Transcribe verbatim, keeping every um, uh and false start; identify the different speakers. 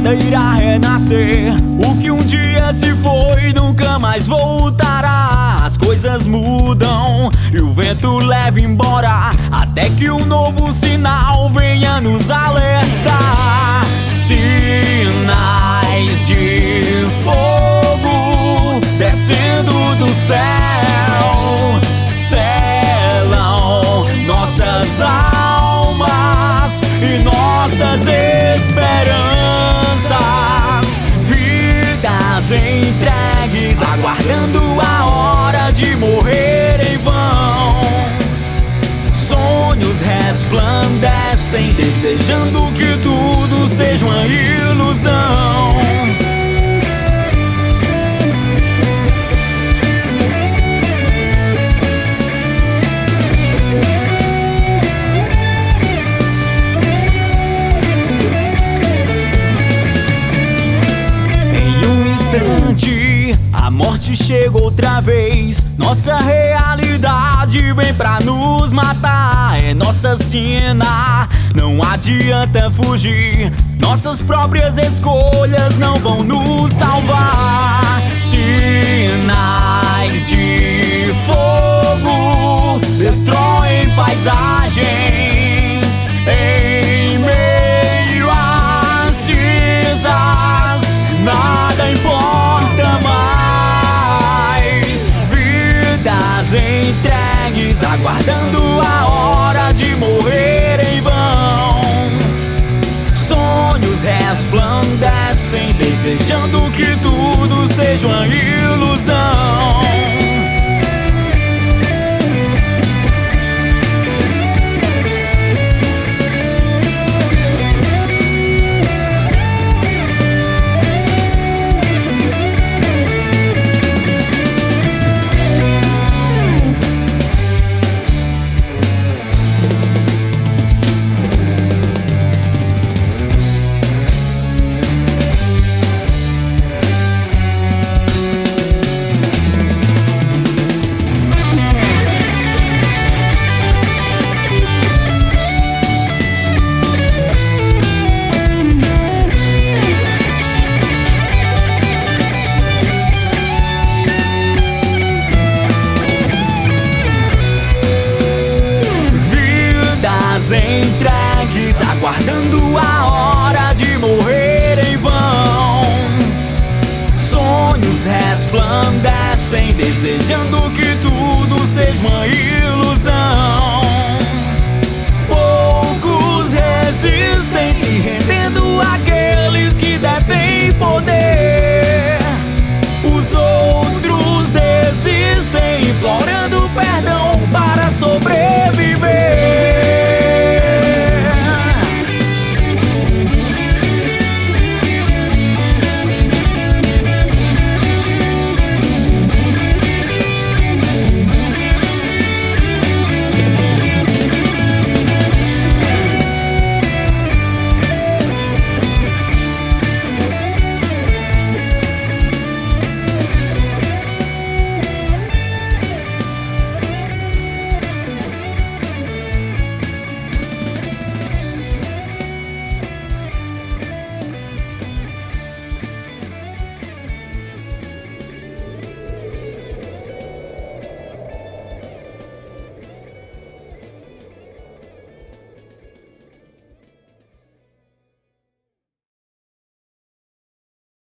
Speaker 1: nada irá renascer. O que um dia se foi nunca mais voltará. As coisas mudam e o vento leva embora, até que um novo sinal venha nos alertar. Sinais de fogo descendo do céu selam nossas almas e nossas esperanças. Vidas entregues, aguardando a hora de morrer em vão. Sonhos resplandecem, desejando que tudo seja uma ilusão. A morte chega outra vez, nossa realidade vem pra nos matar. É nossa sina, não adianta fugir. Nossas próprias escolhas não vão nos salvar. Sinais de fogo destroem paisagens em meio às cinzas. Nada importa mais. Vidas entregues, aguardando a hora de morrer em vão. Sonhos resplandecem, desejando que tudo seja uma ilusão. Entregues, aguardando a hora de morrer em vão. Sonhos resplandecem, desejando que